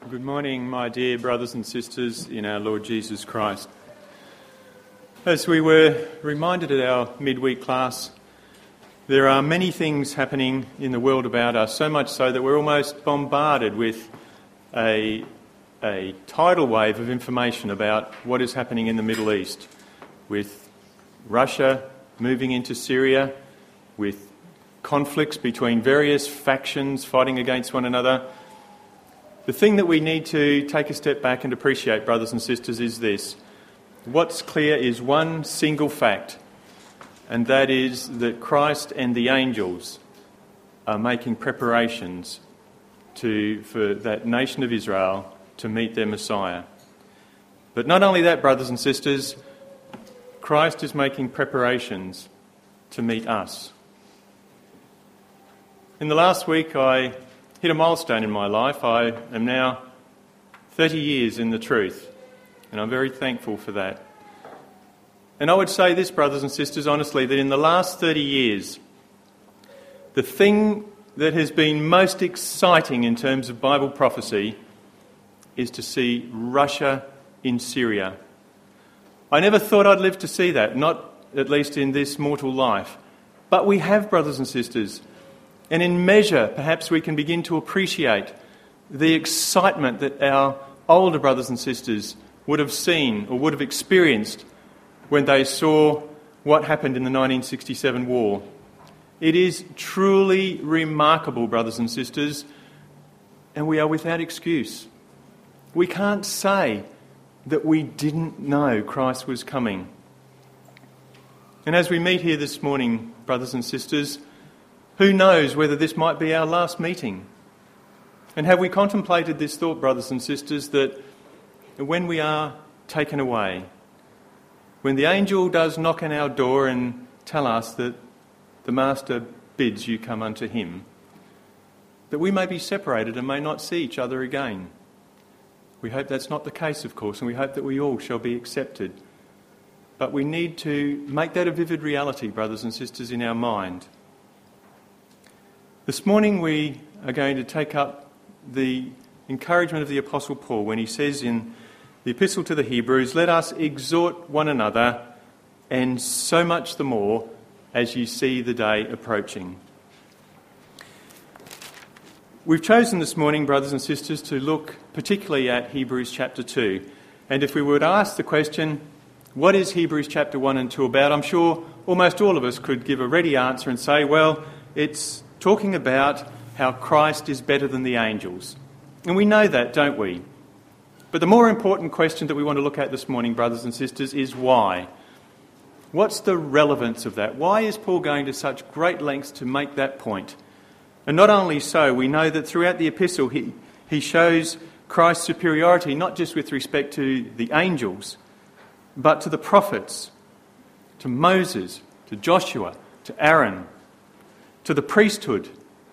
Good morning, my dear brothers and sisters in our Lord Jesus Christ. As we were reminded at our midweek class, there are many things happening in the world about us, so much so that we're almost bombarded with a tidal wave of information about what is happening in the Middle East, with Russia moving into Syria, with conflicts between various factions fighting against one another. The thing that we need to take a step back and appreciate, brothers and sisters, is this. What's clear is one single fact, and that is that Christ and the angels are making preparations for that nation of Israel to meet their Messiah. But not only that, brothers and sisters, Christ is making preparations to meet us. In the last week, I hit a milestone in my life. I am now 30 years in the truth, and I'm very thankful for that. And I would say this, brothers and sisters, honestly, that in the last 30 years, the thing that has been most exciting in terms of Bible prophecy is to see Russia in Syria. I never thought I'd live to see that, not at least in this mortal life. But we have, brothers and sisters. And in measure, perhaps we can begin to appreciate the excitement that our older brothers and sisters would have seen or would have experienced when they saw what happened in the 1967 war. It is truly remarkable, brothers and sisters, and we are without excuse. We can't say that we didn't know Christ was coming. And as we meet here this morning, brothers and sisters, who knows whether this might be our last meeting? And have we contemplated this thought, brothers and sisters, that when we are taken away, when the angel does knock on our door and tell us that the Master bids you come unto him, that we may be separated and may not see each other again? We hope that's not the case, of course, and we hope that we all shall be accepted. But we need to make that a vivid reality, brothers and sisters, in our mind. This morning we are going to take up the encouragement of the Apostle Paul when he says in the Epistle to the Hebrews, "Let us exhort one another, and so much the more as you see the day approaching." We've chosen this morning, brothers and sisters, to look particularly at Hebrews chapter 2. And if we were to ask the question, what is Hebrews chapter 1 and 2 about? I'm sure almost all of us could give a ready answer and say, well, it's talking about how Christ is better than the angels. And we know that, don't we? But the more important question that we want to look at this morning, brothers and sisters, is why? What's the relevance of that? Why is Paul going to such great lengths to make that point? And not only so, we know that throughout the epistle he shows Christ's superiority, not just with respect to the angels, but to the prophets, to Moses, to Joshua, to Aaron, to the priesthood.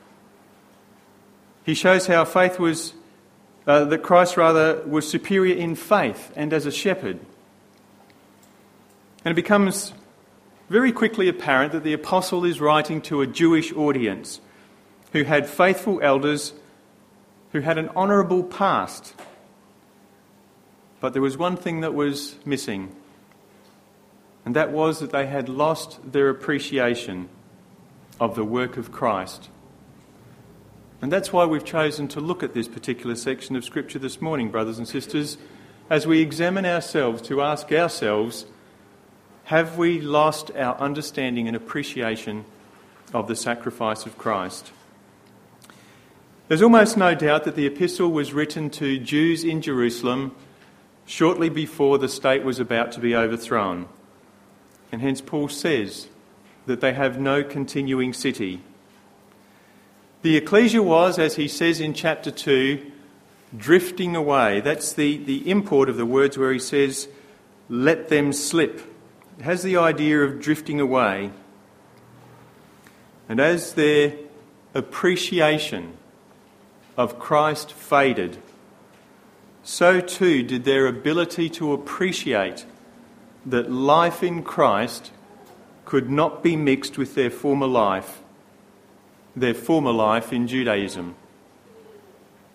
He shows how that Christ was superior in faith and as a shepherd. And it becomes very quickly apparent that the apostle is writing to a Jewish audience who had faithful elders, who had an honourable past. But there was one thing that was missing, and that was that they had lost their appreciation of the work of Christ. And that's why we've chosen to look at this particular section of Scripture this morning, brothers and sisters, as we examine ourselves to ask ourselves, have we lost our understanding and appreciation of the sacrifice of Christ? There's almost no doubt that the epistle was written to Jews in Jerusalem shortly before the state was about to be overthrown. And hence Paul says that they have no continuing city. The ecclesia was, as he says in chapter 2, drifting away. That's the import of the words where he says, let them slip. It has the idea of drifting away. And as their appreciation of Christ faded, so too did their ability to appreciate that life in Christ could not be mixed with their former life in Judaism.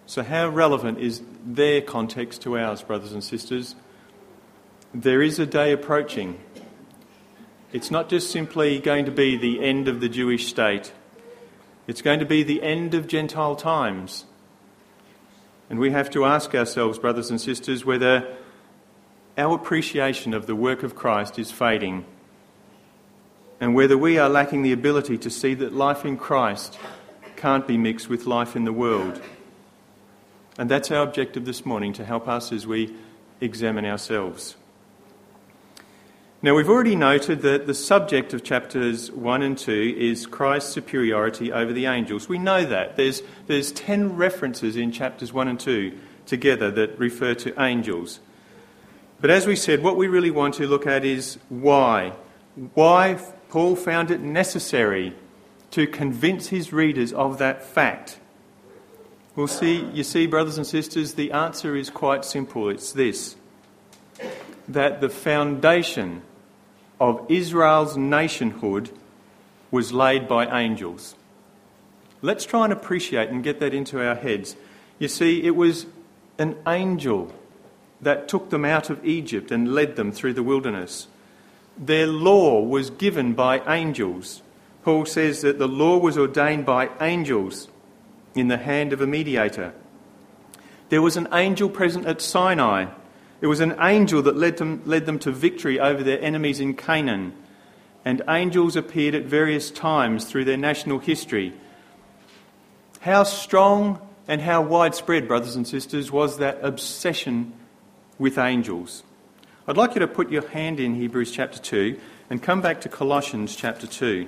So how relevant is their context to ours, brothers and sisters? There is a day approaching. It's not just simply going to be the end of the Jewish state. It's going to be the end of Gentile times. And we have to ask ourselves, brothers and sisters, whether our appreciation of the work of Christ is fading, and whether we are lacking the ability to see that life in Christ can't be mixed with life in the world. And that's our objective this morning, to help us as we examine ourselves. Now, we've already noted that the subject of chapters 1 and 2 is Christ's superiority over the angels. We know that. There's 10 references in chapters 1 and 2 together that refer to angels. But as we said, what we really want to look at is why. Why Paul found it necessary to convince his readers of that fact. You see, brothers and sisters, the answer is quite simple. It's this: that the foundation of Israel's nationhood was laid by angels. Let's try and appreciate and get that into our heads. You see, it was an angel that took them out of Egypt and led them through the wilderness. Their law was given by angels. Paul says that the law was ordained by angels in the hand of a mediator. There was an angel present at Sinai. It was an angel that led them to victory over their enemies in Canaan. And angels appeared at various times through their national history. How strong and how widespread, brothers and sisters, was that obsession with angels? I'd like you to put your hand in Hebrews chapter 2 and come back to Colossians chapter 2.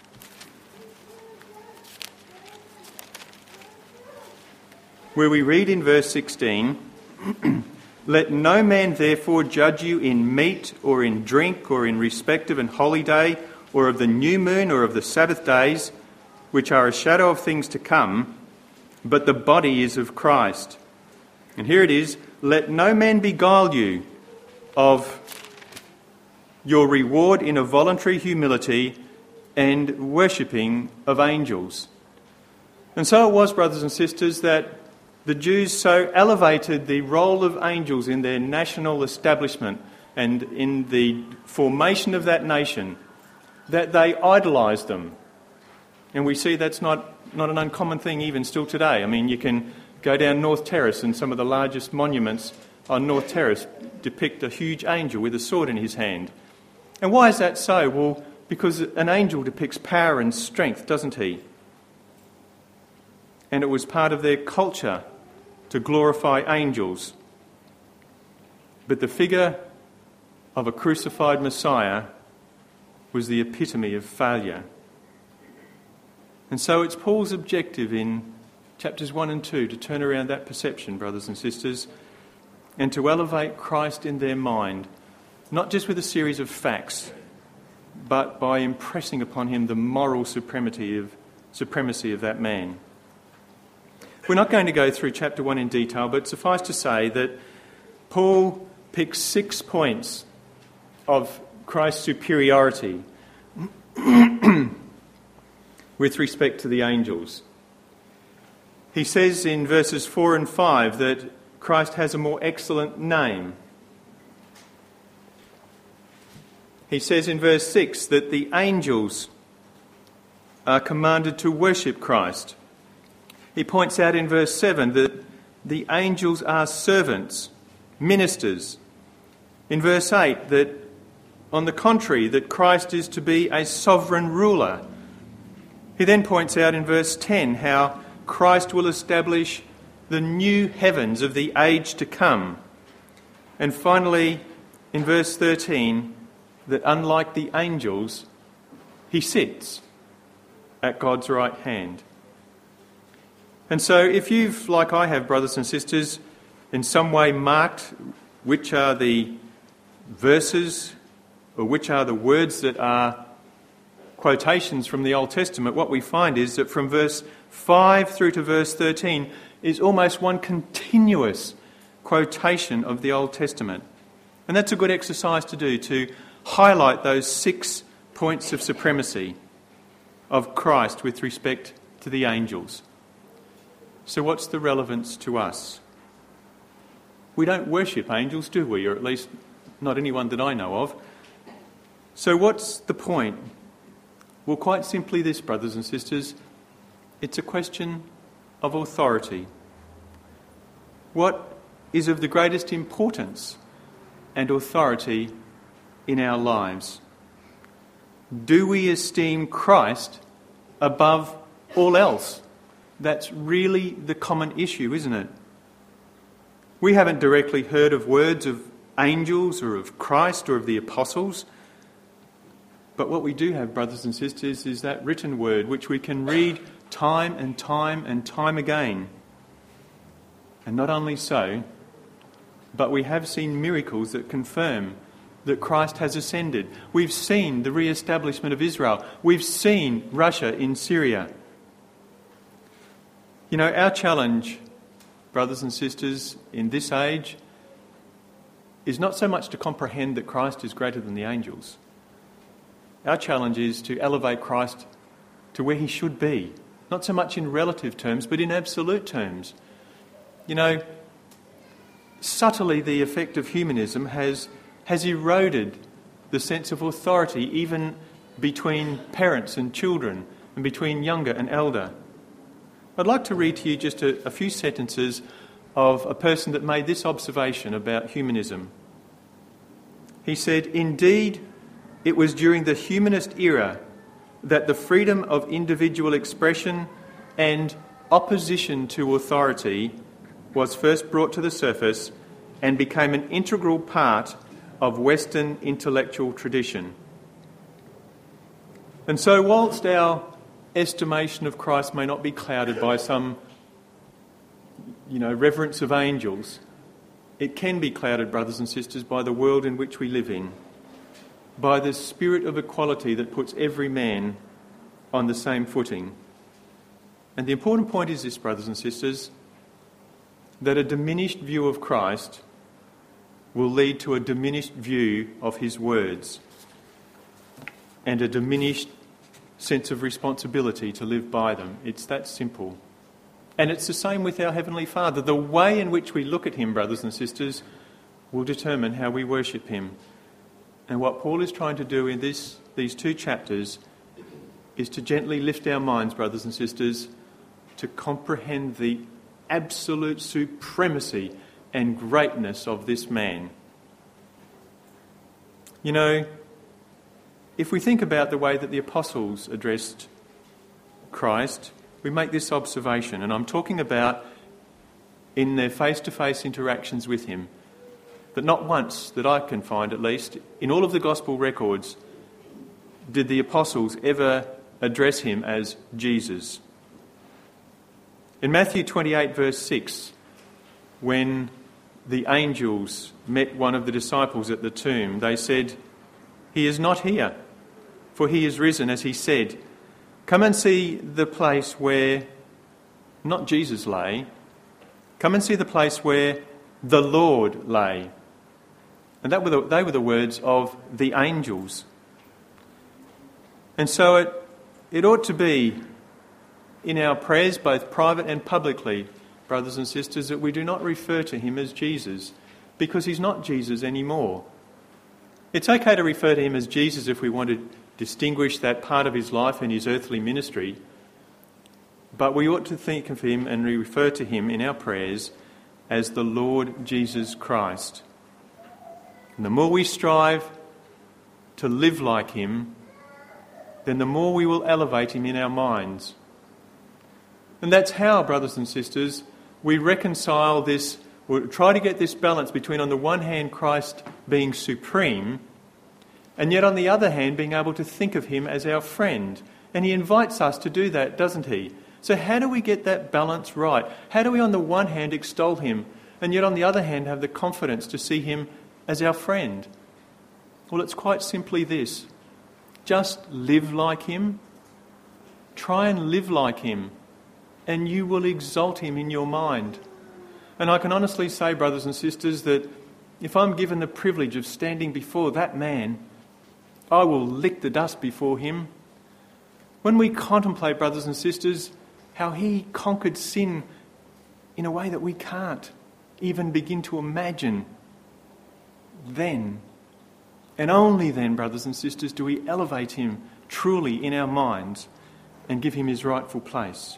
Where we read in verse 16, "Let no man therefore judge you in meat or in drink or in respect of an holy day or of the new moon or of the Sabbath days, which are a shadow of things to come, but the body is of Christ." And here it is: "Let no man beguile you of your reward in a voluntary humility and worshipping of angels." And so it was, brothers and sisters, that the Jews so elevated the role of angels in their national establishment and in the formation of that nation that they idolised them. And we see that's not an uncommon thing even still today. I mean, you can go down North Terrace and some of the largest monuments on North Terrace depict a huge angel with a sword in his hand. And why is that so? Well, because an angel depicts power and strength, doesn't he? And it was part of their culture to glorify angels. But the figure of a crucified Messiah was the epitome of failure. And so it's Paul's objective in chapters 1 and 2 to turn around that perception, brothers and sisters, and to elevate Christ in their mind, not just with a series of facts, but by impressing upon him the moral supremacy of that man. We're not going to go through chapter 1 in detail, but suffice to say that Paul picks 6 points of Christ's superiority with respect to the angels. He says in verses 4 and 5 that Christ has a more excellent name. He says in verse 6 that the angels are commanded to worship Christ. He points out in verse 7 that the angels are servants, ministers. In verse 8 that, on the contrary, that Christ is to be a sovereign ruler. He then points out in verse 10 how Christ will establish the new heavens of the age to come. And finally, in verse 13, that unlike the angels, he sits at God's right hand. And so if you've, like I have, brothers and sisters, in some way marked which are the verses or which are the words that are quotations from the Old Testament, what we find is that from verse 5 through to verse 13 is almost one continuous quotation of the Old Testament. And that's a good exercise to do, to highlight those 6 points of supremacy of Christ with respect to the angels. So what's the relevance to us? We don't worship angels, do we? Or at least not anyone that I know of. So what's the point? Well, quite simply this, brothers and sisters, it's a question of authority. What is of the greatest importance and authority in our lives? Do we esteem Christ above all else? That's really the common issue, isn't it? We haven't directly heard of words of angels or of Christ or of the apostles. But what we do have, brothers and sisters, is that written word which we can read time and time and time again. And not only so, but we have seen miracles that confirm that Christ has ascended. We've seen the re-establishment of Israel. We've seen Russia in Syria. You know, our challenge, brothers and sisters, in this age is not so much to comprehend that Christ is greater than the angels. Our challenge is to elevate Christ to where he should be, not so much in relative terms, but in absolute terms. You know, subtly the effect of humanism has eroded the sense of authority even between parents and children and between younger and elder. I'd like to read to you just a few sentences of a person that made this observation about humanism. He said, "Indeed, it was during the humanist era that the freedom of individual expression and opposition to authority was first brought to the surface and became an integral part of Western intellectual tradition." And so whilst our estimation of Christ may not be clouded by some, reverence of angels, it can be clouded, brothers and sisters, by the world in which we live in, by the spirit of equality that puts every man on the same footing. And the important point is this, brothers and sisters, that a diminished view of Christ will lead to a diminished view of his words and a diminished sense of responsibility to live by them. It's that simple. And it's the same with our Heavenly Father. The way in which we look at him, brothers and sisters, will determine how we worship him. And what Paul is trying to do in these two chapters is to gently lift our minds, brothers and sisters, to comprehend the absolute supremacy and greatness of this man. You know, if we think about the way that the apostles addressed Christ, we make this observation, and I'm talking about in their face-to-face interactions with him, that not once, that I can find at least, in all of the gospel records, did the apostles ever address him as Jesus. In Matthew 28 verse 6, when the angels met one of the disciples at the tomb, they said, "He is not here, for he is risen, as he said. Come and see the place where not Jesus lay. Come and see the place where the Lord lay." And they were the words of the angels. And so it ought to be in our prayers, both private and publicly, brothers and sisters, that we do not refer to him as Jesus, because he's not Jesus anymore. It's okay to refer to him as Jesus if we want to distinguish that part of his life and his earthly ministry, but we ought to think of him and refer to him in our prayers as the Lord Jesus Christ. And the more we strive to live like him, then the more we will elevate him in our minds. And that's how, brothers and sisters, we reconcile this, or try to get this balance between, on the one hand, Christ being supreme, and yet on the other hand, being able to think of him as our friend. And he invites us to do that, doesn't he? So how do we get that balance right? How do we on the one hand extol him, and yet on the other hand have the confidence to see him as our friend? Well, it's quite simply this. Just live like him. Try and live like him, and you will exalt him in your mind. And I can honestly say, brothers and sisters, that if I'm given the privilege of standing before that man, I will lick the dust before him. When we contemplate, brothers and sisters, how he conquered sin in a way that we can't even begin to imagine, then, and only then, brothers and sisters, do we elevate him truly in our minds and give him his rightful place.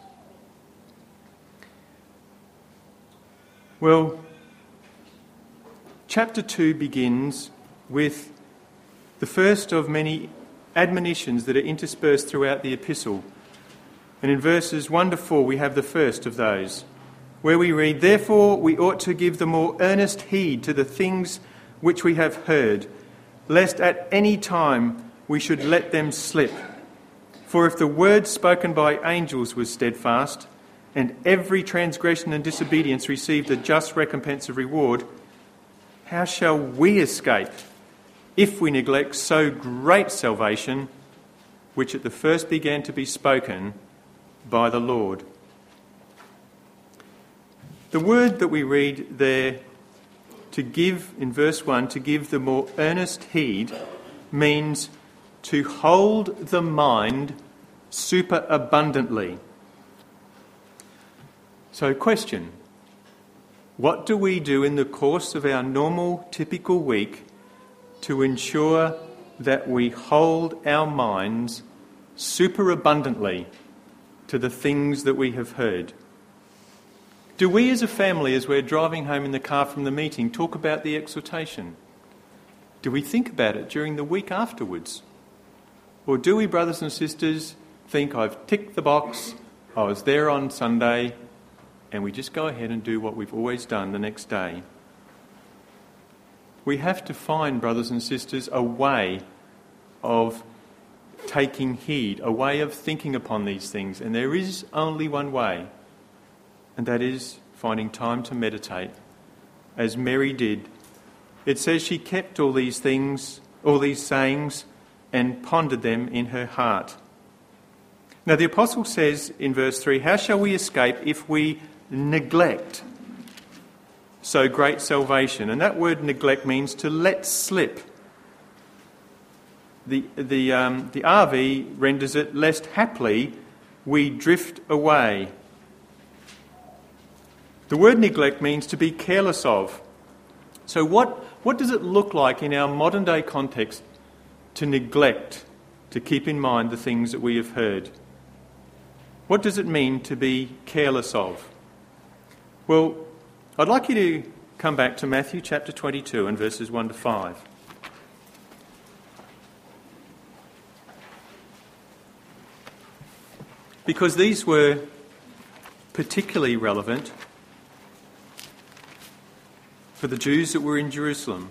Well, chapter 2 begins with the first of many admonitions that are interspersed throughout the epistle. And in verses 1 to 4 we have the first of those, where we read, "Therefore we ought to give the more earnest heed to the things which we have heard, lest at any time we should let them slip. For if the word spoken by angels was steadfast, and every transgression and disobedience received a just recompense of reward, how shall we escape if we neglect so great salvation, which at the first began to be spoken by the Lord?" The word that we read there, to give, in verse 1, to give the more earnest heed, means to hold the mind superabundantly. So, question: what do we do in the course of our normal, typical week to ensure that we hold our minds superabundantly to the things that we have heard? Do we as a family, as we're driving home in the car from the meeting, talk about the exhortation? Do we think about it during the week afterwards? Or do we, brothers and sisters, think, I've ticked the box, I was there on Sunday, and we just go ahead and do what we've always done the next day? We have to find, brothers and sisters, a way of taking heed, a way of thinking upon these things. And there is only one way, and that is finding time to meditate, as Mary did. It says she kept all these things, all these sayings, and pondered them in her heart. Now the apostle says in verse 3, "How shall we escape if we neglect so great salvation?" And that word neglect means to let slip. The RV renders it, "lest haply we drift away." The word neglect means to be careless of. So what does it look like in our modern day context to neglect, to keep in mind the things that we have heard? What does it mean to be careless of? Well, I'd like you to come back to Matthew chapter 22 and verses 1 to 5. Because these were particularly relevant for the Jews that were in Jerusalem.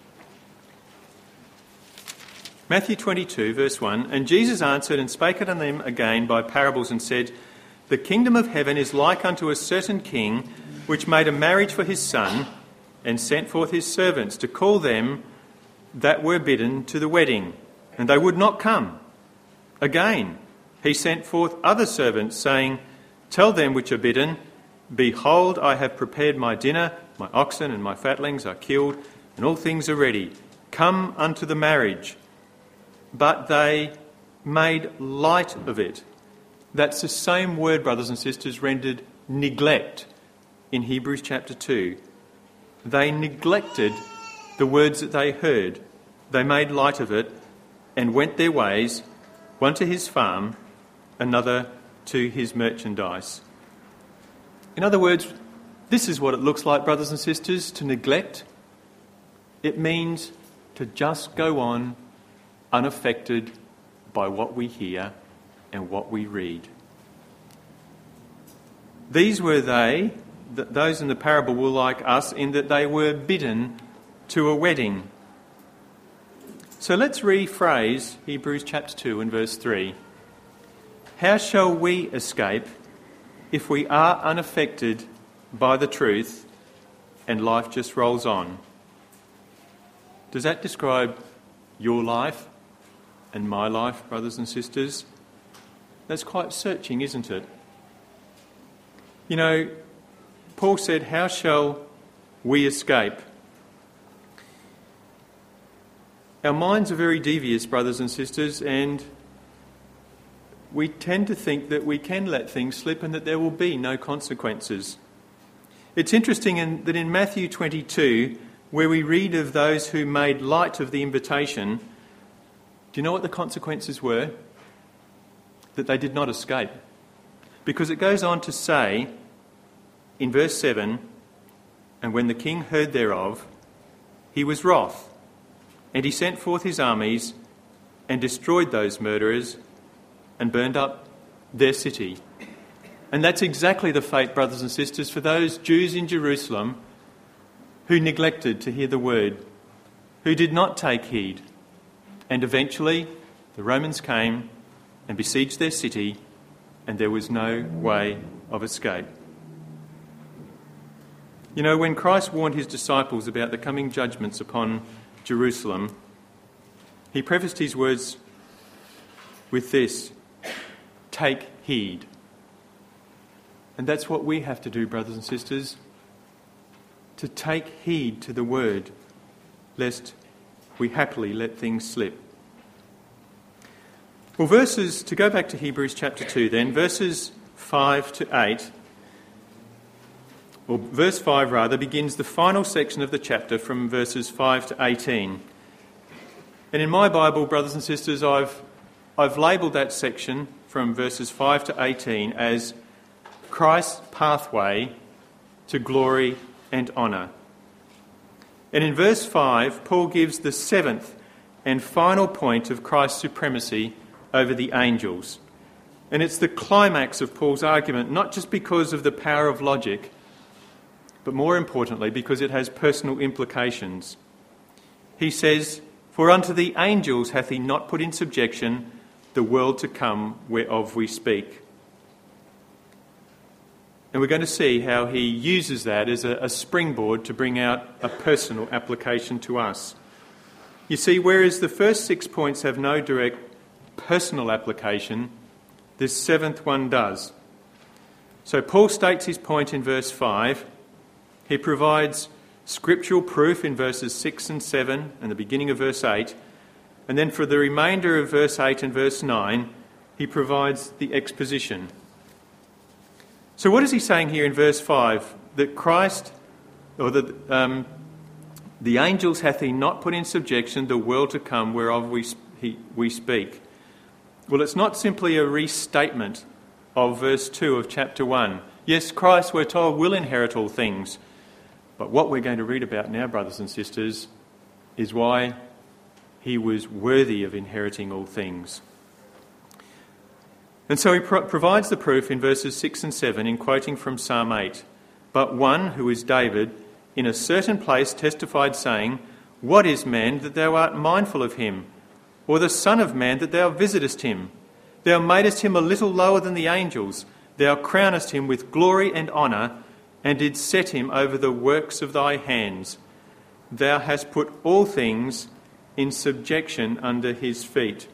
Matthew 22, verse 1, "And Jesus answered and spake unto them again by parables, and said, The kingdom of heaven is like unto a certain king, which made a marriage for his son, and sent forth his servants to call them that were bidden to the wedding, and they would not come. Again, he sent forth other servants, saying, Tell them which are bidden, Behold, I have prepared my dinner, my oxen and my fatlings are killed, and all things are ready. Come unto the marriage. But they made light of it." That's the same word, brothers and sisters, rendered neglect in Hebrews chapter 2. They neglected the words that they heard. They made light of it and went their ways, one to his farm, another to his merchandise. In other words, this is what it looks like, brothers and sisters, to neglect. It means to just go on unaffected by what we hear and what we read. These were those in the parable were like us in that they were bidden to a wedding. So let's rephrase Hebrews chapter 2 and verse 3. How shall we escape if we are unaffected by the truth and life just rolls on? Does that describe your life and my life, brothers and sisters? That's quite searching, isn't it? You know, Paul said, "How shall we escape?" Our minds are very devious, brothers and sisters, and we tend to think that we can let things slip and that there will be no consequences. It's interesting that in Matthew 22, where we read of those who made light of the invitation, do you know what the consequences were? That they did not escape. Because it goes on to say in verse 7, "And when the king heard thereof, he was wroth, and he sent forth his armies and destroyed those murderers and burned up their city." And that's exactly the fate, brothers and sisters, for those Jews in Jerusalem who neglected to hear the word, who did not take heed. And eventually the Romans came and besieged their city, and there was no way of escape. You know, when Christ warned his disciples about the coming judgments upon Jerusalem, he prefaced his words with this: take heed. And that's what we have to do, brothers and sisters, to take heed to the word, lest we happily let things slip. Well, to go back to Hebrews chapter 2 then, verses 5 to 8, or verse 5 rather, begins the final section of the chapter from verses 5 to 18. And in my Bible, brothers and sisters, I've labelled that section from verses 5 to 18 as Christ's pathway to glory and honour. And in verse 5, Paul gives the seventh and final point of Christ's supremacy over the angels. And it's the climax of Paul's argument, not just because of the power of logic, but more importantly because it has personal implications. He says, "For unto the angels hath he not put in subjection the world to come whereof we speak." And we're going to see how he uses that as a springboard to bring out a personal application to us. You see, whereas the first 6 points have no direct personal application, this seventh one does. So Paul states his point in verse 5. He provides scriptural proof in verses 6 and 7 and the beginning of verse 8. And then for the remainder of verse 8 and verse 9, he provides the exposition. So what is he saying here in verse 5? That Christ, or that the angels hath he not put in subjection the world to come whereof we speak. Well, it's not simply a restatement of verse 2 of chapter 1. Yes, Christ, we're told, will inherit all things. But what we're going to read about now, brothers and sisters, is why he was worthy of inheriting all things. And so he provides the proof in verses 6 and 7 in quoting from Psalm 8. "But one, who is David, in a certain place testified, saying, What is man that thou art mindful of him? Or the son of man that thou visitest him? Thou madest him a little lower than the angels. Thou crownest him with glory and honour, and didst set him over the works of thy hands. Thou hast put all things in subjection under his feet."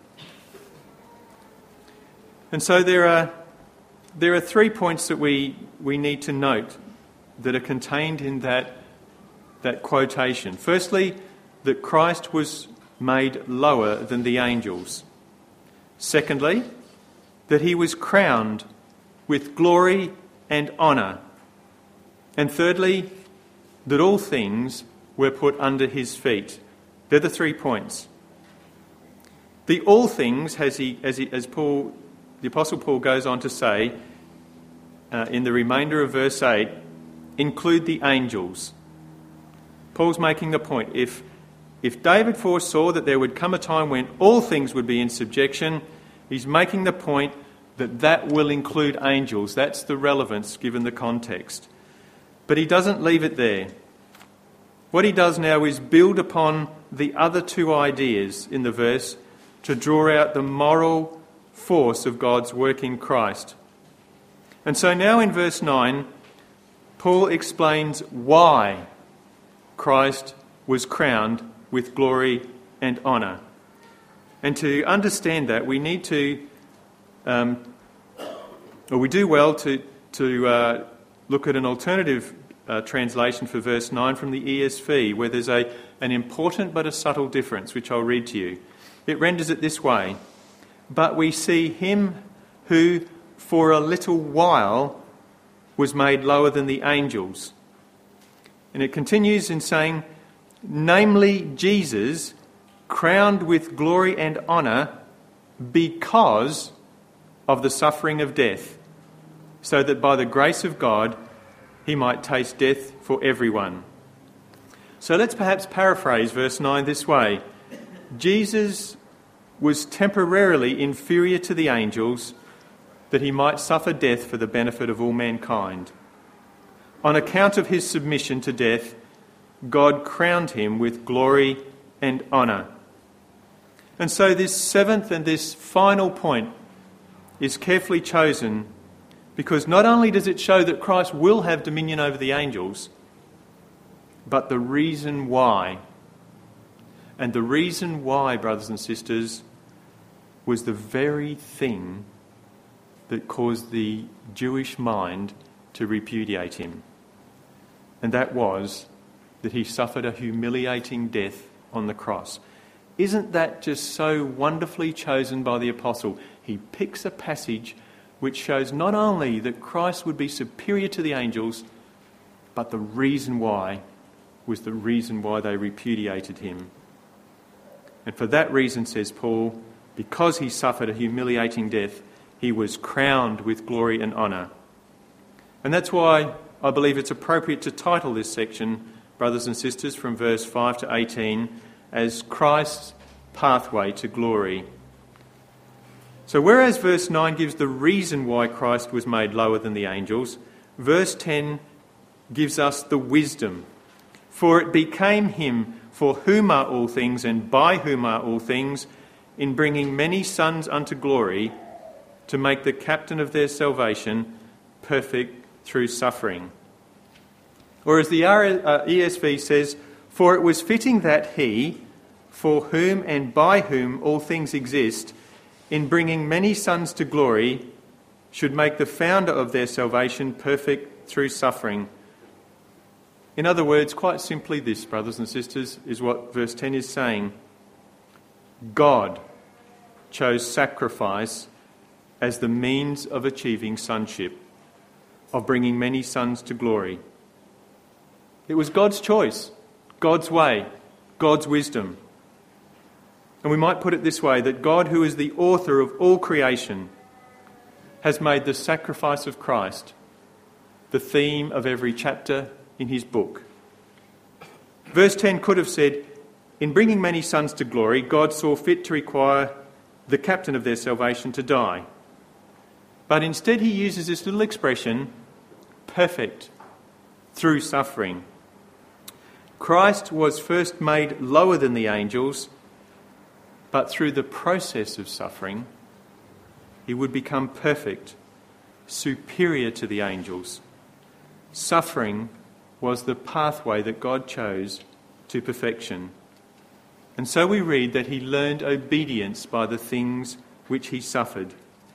And so there are 3 points that we need to note that are contained in that quotation. Firstly, that Christ was made lower than the angels. Secondly, that he was crowned with glory and honour. And thirdly, that all things were put under his feet. They're the 3 points. The all things, as the Apostle Paul goes on to say in the remainder of verse 8, include the angels. Paul's making the point, if David foresaw that there would come a time when all things would be in subjection, he's making the point that will include angels. That's the relevance given the context. But he doesn't leave it there. What he does now is build upon the other 2 ideas in the verse to draw out the moral force of God's work in Christ. And so now in verse 9, Paul explains why Christ was crowned with glory and honour. And to understand that, we need to, we do well to look at an alternative translation for verse 9 from the ESV, where there's an important but a subtle difference, which I'll read to you. It renders it this way: "But we see him who for a little while was made lower than the angels. And it continues in saying, namely Jesus, crowned with glory and honour because of the suffering of death, so that by the grace of God he might taste death for everyone. So let's perhaps paraphrase verse 9 this way. Jesus was temporarily inferior to the angels that he might suffer death for the benefit of all mankind. On account of his submission to death, God crowned him with glory and honour. And so this seventh and this final point is carefully chosen because not only does it show that Christ will have dominion over the angels, but the reason why. And the reason why, brothers and sisters, was the very thing that caused the Jewish mind to repudiate him. And that was that he suffered a humiliating death on the cross. Isn't that just so wonderfully chosen by the apostle? He picks a passage which shows not only that Christ would be superior to the angels, but the reason why was the reason why they repudiated him. And for that reason, says Paul, because he suffered a humiliating death, he was crowned with glory and honour. And that's why I believe it's appropriate to title this section, brothers and sisters, from verse 5 to 18, as Christ's pathway to glory. So whereas verse 9 gives the reason why Christ was made lower than the angels, verse 10 gives us the wisdom. For it became him for whom are all things and by whom are all things, in bringing many sons unto glory, to make the captain of their salvation perfect through suffering. Or as the ESV says, for it was fitting that he, for whom and by whom all things exist, in bringing many sons to glory, should make the founder of their salvation perfect through suffering. In other words, quite simply this, brothers and sisters, is what verse 10 is saying. God chose sacrifice as the means of achieving sonship, of bringing many sons to glory. It was God's choice, God's way, God's wisdom. And we might put it this way, that God, who is the author of all creation, has made the sacrifice of Christ the theme of every chapter in his book. Verse 10 could have said, in bringing many sons to glory, God saw fit to require the captain of their salvation to die. But instead he uses this little expression, perfect through suffering. Christ was first made lower than the angels, but through the process of suffering, he would become perfect, superior to the angels. Suffering was the pathway that God chose to perfection. And so we read that he learned obedience by the things which he suffered.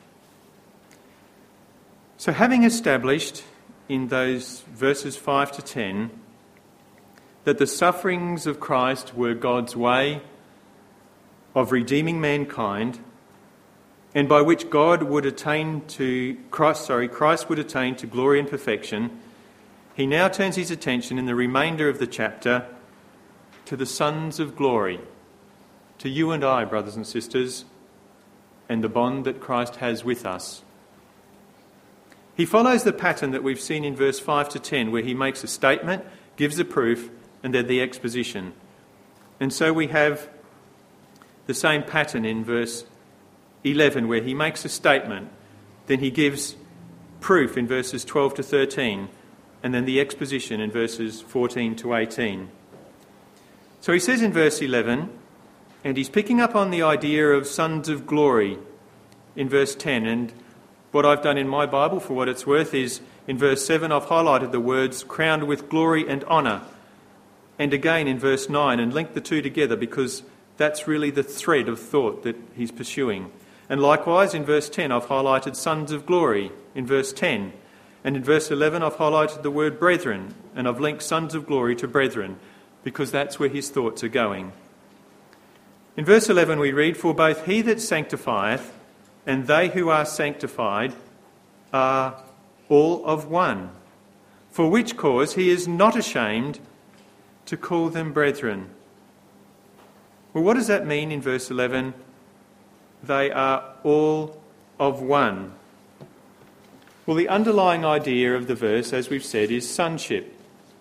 So having established in those verses 5 to 10 that the sufferings of Christ were God's way of redeeming mankind, and by which Christ would attain to glory and perfection, he now turns his attention in the remainder of the chapter to the sons of glory, to you and I, brothers and sisters, and the bond that Christ has with us. He follows the pattern that we've seen in verse 5 to 10, where he makes a statement, gives a proof, and then the exposition. And so we have the same pattern in verse 11, where he makes a statement, then he gives proof in verses 12 to 13, and then the exposition in verses 14 to 18. So he says in verse 11, and he's picking up on the idea of sons of glory in verse 10, and what I've done in my Bible, for what it's worth, is in verse 7 I've highlighted the words crowned with glory and honour, and again in verse 9, and linked the two together because that's really the thread of thought that he's pursuing. And likewise in verse 10 I've highlighted sons of glory in verse 10, and in verse 11 I've highlighted the word brethren, and I've linked sons of glory to brethren because that's where his thoughts are going. In verse 11 we read, for both he that sanctifieth and they who are sanctified are all of one, for which cause he is not ashamed to call them brethren. Well, what does that mean in verse 11? They are all of one. Well, the underlying idea of the verse, as we've said, is sonship.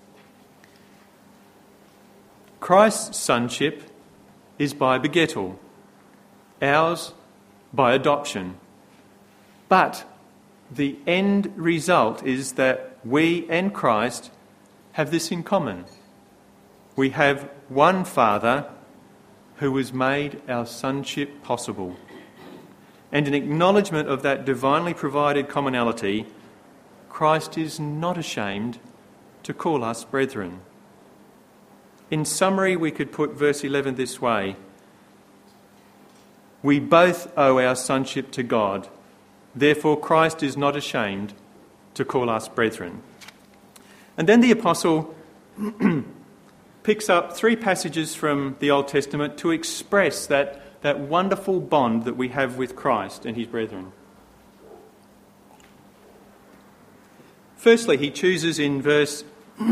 Christ's sonship is by begettal, ours by adoption. But the end result is that we and Christ have this in common. We have one Father who has made our sonship possible. And in acknowledgement of that divinely provided commonality, Christ is not ashamed to call us brethren. In summary, we could put verse 11 this way: we both owe our sonship to God. Therefore, Christ is not ashamed to call us brethren. And then the apostle picks up 3 passages from the Old Testament to express that wonderful bond that we have with Christ and his brethren. Firstly, he chooses in verse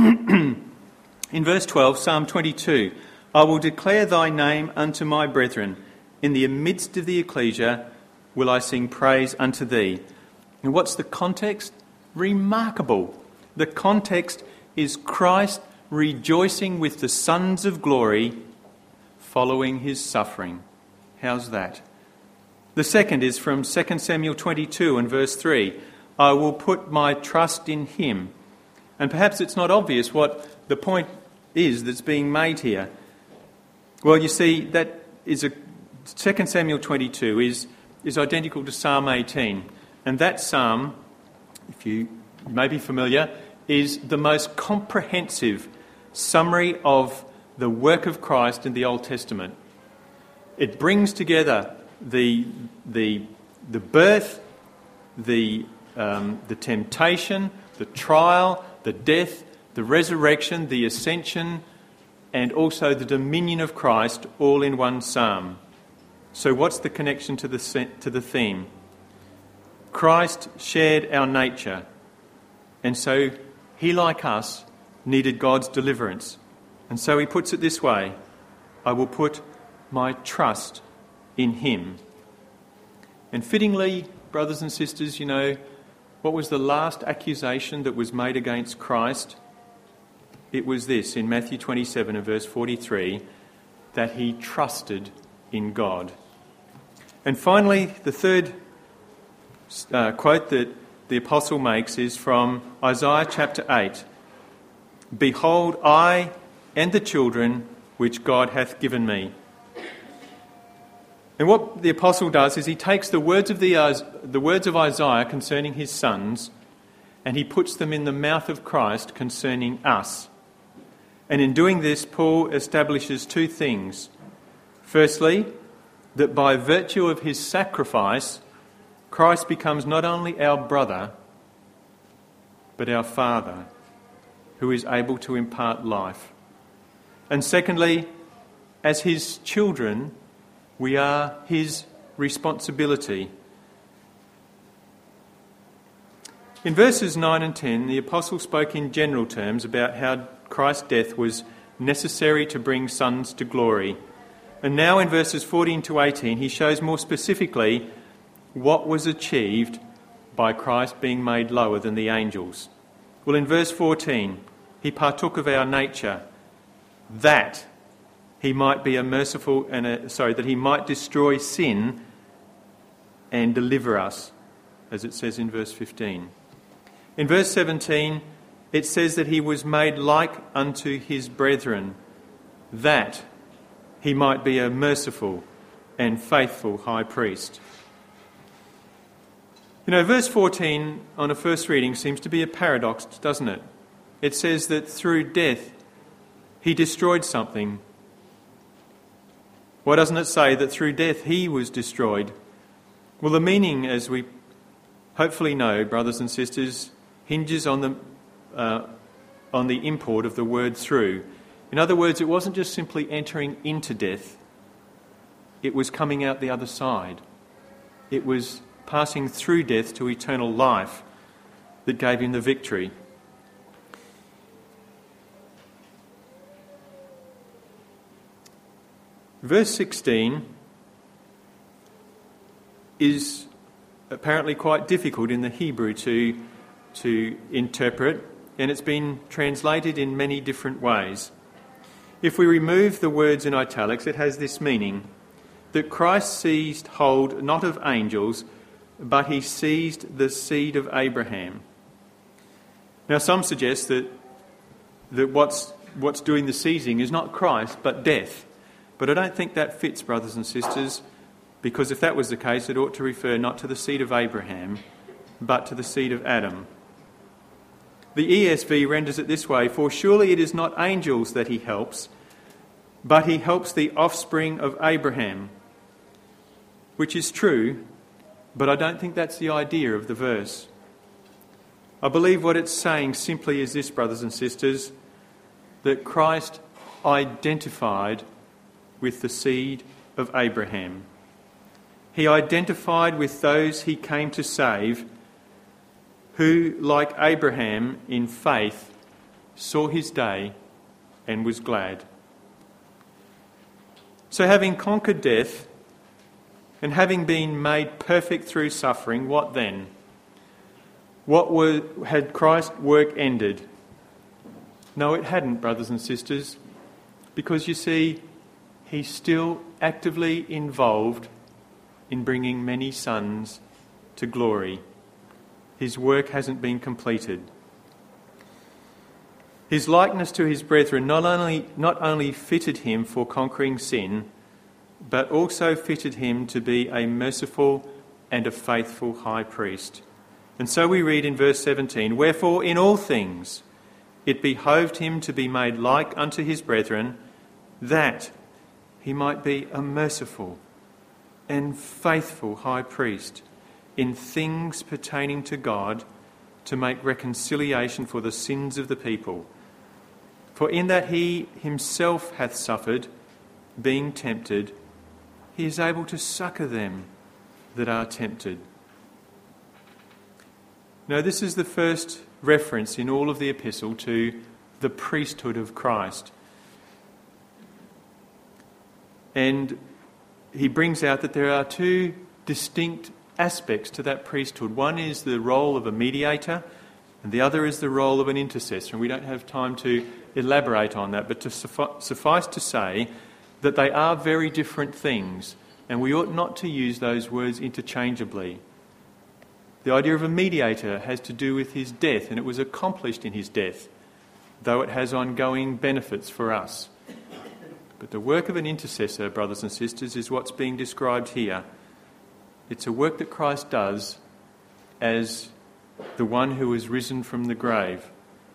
12, Psalm 22, I will declare thy name unto my brethren. In the midst of the ecclesia will I sing praise unto thee. And what's the context? Remarkable. The context is Christ rejoicing with the sons of glory following his suffering. How's that? The second is from 2 Samuel 22 and verse 3. I will put my trust in him. And perhaps it's not obvious what the point is that's being made here. Well, you see, that is 2 Samuel 22 is identical to Psalm 18. And that psalm, if you may be familiar, is the most comprehensive summary of the work of Christ in the Old Testament. It brings together the birth, the temptation, the trial, the death, the resurrection, the ascension, and also the dominion of Christ, all in one psalm. So what's the connection to the theme? Christ shared our nature, and so he, like us, needed God's deliverance. And so he puts it this way: I will put my trust in him. And fittingly, brothers and sisters, you know, what was the last accusation that was made against Christ? It was this, in Matthew 27 and verse 43, that he trusted in God. And finally, the third quote that the apostle makes is from Isaiah chapter 8. Behold, I and the children which God hath given me. And what the apostle does is he takes the words of Isaiah concerning his sons, and he puts them in the mouth of Christ concerning us. And in doing this, Paul establishes 2 things. Firstly, that by virtue of his sacrifice, Christ becomes not only our brother, but our Father, who is able to impart life. And secondly, as his children, we are his responsibility. In verses 9 and 10, the apostle spoke in general terms about how Christ's death was necessary to bring sons to glory. And now in verses 14 to 18, he shows more specifically what was achieved by Christ being made lower than the angels. Well, in verse 14, he partook of our nature, that he might be that he might destroy sin and deliver us, as it says in verse 15. In verse 17, it says that he was made like unto his brethren, that he might be a merciful and faithful high priest. You know, verse 14 on a first reading seems to be a paradox, doesn't it? It says that through death he destroyed something. Why doesn't it say that through death he was destroyed? Well, the meaning, as we hopefully know, brothers and sisters, hinges on the import of the word through. In other words, it wasn't just simply entering into death. It was coming out the other side. It was passing through death to eternal life. that gave him the victory. Verse 16 is apparently quite difficult in the Hebrew to interpret, and it's been translated in many different ways. If we remove the words in italics, it has this meaning, that Christ seized hold not of angels, but he seized the seed of Abraham. Now some suggest that what's doing the seizing is not Christ, but death. But I don't think that fits, brothers and sisters, because if that was the case, it ought to refer not to the seed of Abraham, but to the seed of Adam. The ESV renders it this way, for surely it is not angels that he helps, but he helps the offspring of Abraham, which is true, but I don't think that's the idea of the verse. I believe what it's saying simply is this, brothers and sisters, that Christ identified with the seed of Abraham. He identified with those he came to save, who, like Abraham, in faith, saw his day and was glad. So having conquered death and having been made perfect through suffering, what then? Had Christ's work ended? No, it hadn't, brothers and sisters, because you see, he's still actively involved in bringing many sons to glory. His work hasn't been completed. His likeness to his brethren not only fitted him for conquering sin, but also fitted him to be a merciful and a faithful high priest. And so we read in verse 17, wherefore in all things it behoved him to be made like unto his brethren, that he might be a merciful and faithful high priest in things pertaining to God, to make reconciliation for the sins of the people. For in that he himself hath suffered, being tempted, he is able to succour them that are tempted. Now, this is the first reference in all of the epistle to the priesthood of Christ. And he brings out that there are two distinct aspects to that priesthood. One is the role of a mediator, and the other is the role of an intercessor. And we don't have time to elaborate on that, but to suffice to say that they are very different things, and we ought not to use those words interchangeably. The idea of a mediator has to do with his death, and it was accomplished in his death, though it has ongoing benefits for us. But the work of an intercessor, brothers and sisters, is what's being described here. It's a work that Christ does as the one who is risen from the grave.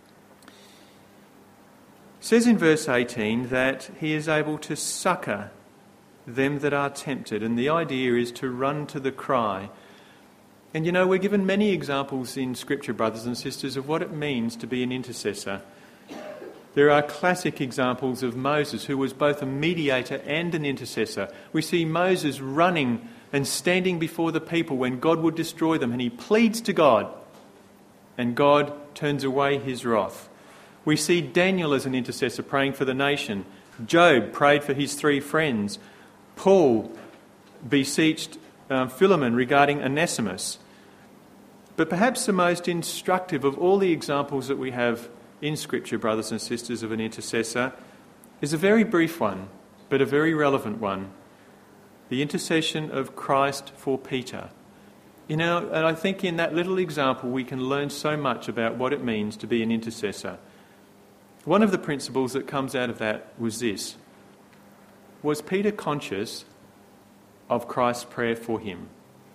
It says in verse 18 that he is able to succour them that are tempted, and the idea is to run to the cry. And you know, we're given many examples in Scripture, brothers and sisters, of what it means to be an intercessor. There are classic examples of Moses, who was both a mediator and an intercessor. We see Moses running and standing before the people when God would destroy them, and he pleads to God, and God turns away his wrath. We see Daniel as an intercessor praying for the nation. Job prayed for his 3 friends. Paul beseeched Philemon regarding Onesimus. But perhaps the most instructive of all the examples that we have in Scripture, brothers and sisters, of an intercessor is a very brief one, but a very relevant one. The intercession of Christ for Peter. You know, and I think in that little example we can learn so much about what it means to be an intercessor. One of the principles that comes out of that was this. Was Peter conscious of Christ's prayer for him?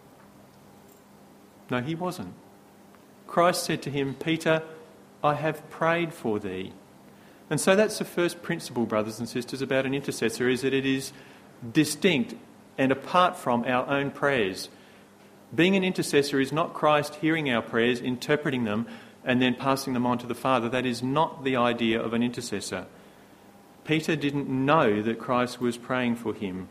No, he wasn't. Christ said to him, Peter, I have prayed for thee. And so that's the first principle, brothers and sisters, about an intercessor, is that it is distinct and apart from our own prayers. Being an intercessor is not Christ hearing our prayers, interpreting them, and then passing them on to the Father. That is not the idea of an intercessor. Peter didn't know that Christ was praying for him.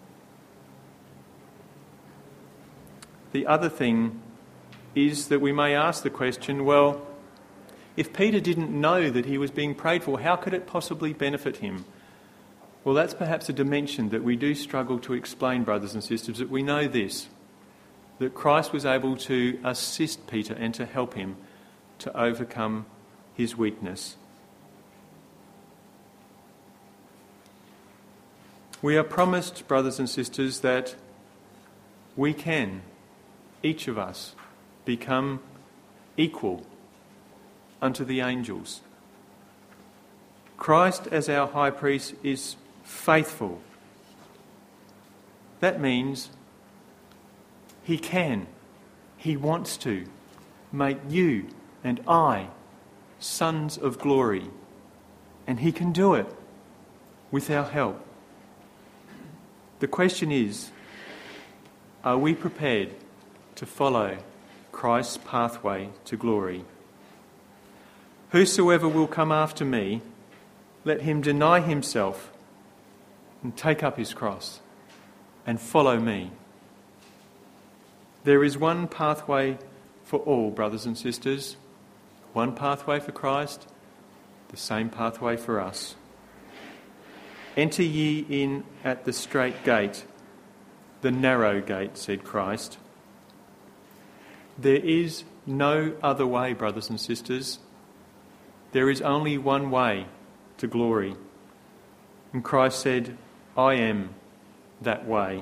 The other thing is that we may ask the question, well, If Peter didn't know that he was being prayed for, how could it possibly benefit him? Well, that's perhaps a dimension that we do struggle to explain, brothers and sisters, that we know this, that Christ was able to assist Peter and to help him to overcome his weakness. We are promised, brothers and sisters, that we can, each of us, become equal unto the angels. Christ as our high priest is faithful. That means he can, he wants to make you and I sons of glory. And he can do it with our help. The question is, are we prepared to follow Christ's pathway to glory? Whosoever will come after me, let him deny himself and take up his cross and follow me. There is one pathway for all, brothers and sisters. One pathway for Christ, the same pathway for us. Enter ye in at the strait gate, the narrow gate, said Christ. There is no other way, brothers and sisters. There is only one way to glory. And Christ said, I am that way.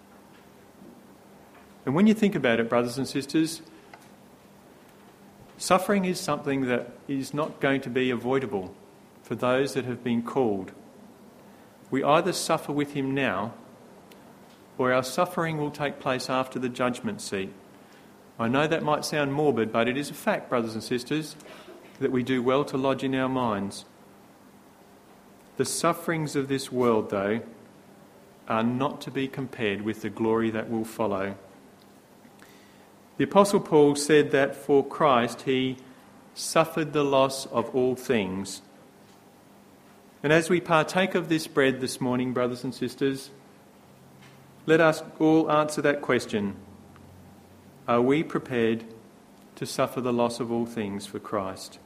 And when you think about it, brothers and sisters, suffering is something that is not going to be avoidable for those that have been called. We either suffer with him now, or our suffering will take place after the judgment seat. I know that might sound morbid, but it is a fact, brothers and sisters, that we do well to lodge in our minds. The sufferings of this world, though, are not to be compared with the glory that will follow. The Apostle Paul said that for Christ he suffered the loss of all things. And as we partake of this bread this morning, brothers and sisters, let us all answer that question. Are we prepared to suffer the loss of all things for Christ?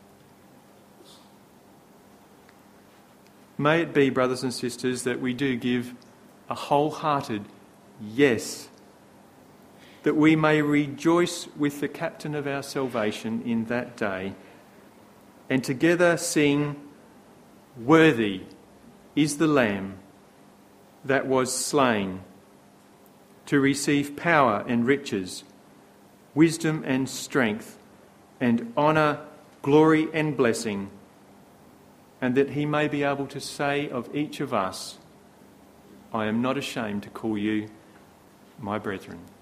May it be, brothers and sisters, that we do give a wholehearted yes, that we may rejoice with the captain of our salvation in that day, and together sing, Worthy is the Lamb that was slain to receive power and riches, wisdom and strength, and honour, glory and blessing, and that he may be able to say of each of us, I am not ashamed to call you my brethren.